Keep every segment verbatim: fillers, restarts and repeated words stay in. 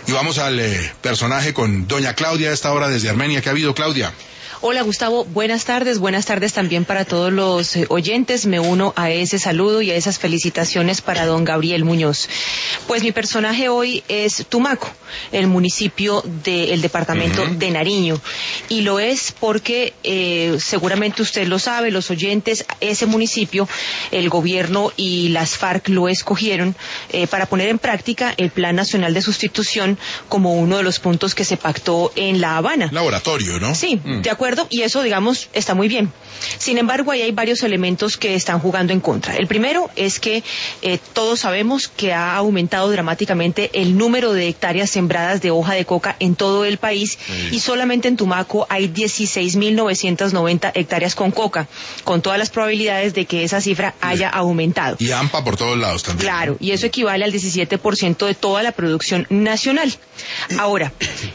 Y vamos al eh, personaje con doña Claudia a esta hora desde Armenia. ¿Qué ha habido, Claudia? Hola Gustavo, buenas tardes, buenas tardes también para todos los eh, oyentes. Me uno a ese saludo y a esas felicitaciones para don Gabriel Muñoz. Pues mi personaje hoy es Tumaco, el municipio del departamento uh-huh. de Nariño. Y lo es porque eh, seguramente usted lo sabe, los oyentes, ese municipio, el gobierno y las FARC lo escogieron eh, para poner en práctica el Plan Nacional de Sustitución como uno de los puntos que se pactó en La Habana. Laboratorio, ¿no? Sí, mm. de acuerdo. Y eso, digamos, está muy bien. Sin embargo, ahí hay varios elementos que están jugando en contra. El primero es que eh, todos sabemos que ha aumentado dramáticamente el número de hectáreas sembradas de hoja de coca en todo el país sí. y solamente en Tumaco hay dieciséis mil novecientas noventa hectáreas con coca, con todas las probabilidades de que esa cifra sí. haya aumentado. Y AMPA por todos lados también. Claro, y eso equivale al diecisiete por ciento de toda la producción nacional. Ahora,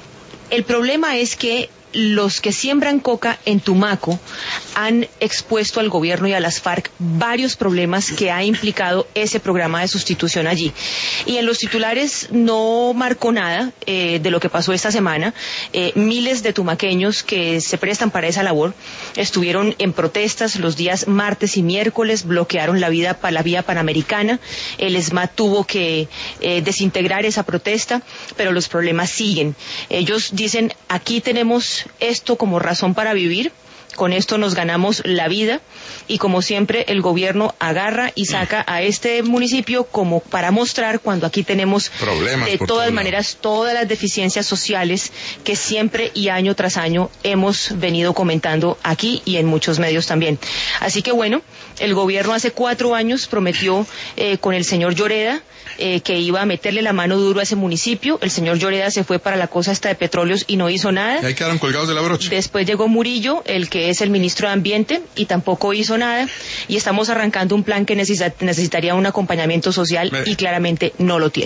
el problema es que los que siembran coca en Tumaco han expuesto al gobierno y a las FARC varios problemas que ha implicado ese programa de sustitución allí. Y en los titulares no marcó nada eh, de lo que pasó esta semana. Eh, miles de tumaqueños que se prestan para esa labor estuvieron en protestas los días martes y miércoles, bloquearon la, vida, la vía panamericana. El ESMAD tuvo que eh, desintegrar esa protesta, pero los problemas siguen. Ellos dicen, aquí tenemos esto como razón para vivir, con esto nos ganamos la vida, y como siempre el gobierno agarra y saca a este municipio como para mostrar cuando aquí tenemos problemas de todas maneras todas las deficiencias sociales que siempre y año tras año hemos venido comentando aquí y en muchos medios también. Así que bueno, el gobierno hace cuatro años prometió eh, con el señor Lloreda eh, que iba a meterle la mano duro a ese municipio. El señor Lloreda se fue para la cosa esta de petróleos y no hizo nada. Y ahí quedaron colgados de la brocha. Después llegó Murillo, el que es el ministro de Ambiente, y tampoco hizo nada, y estamos arrancando un plan que necesita, necesitaría un acompañamiento social Me... y claramente no lo tiene.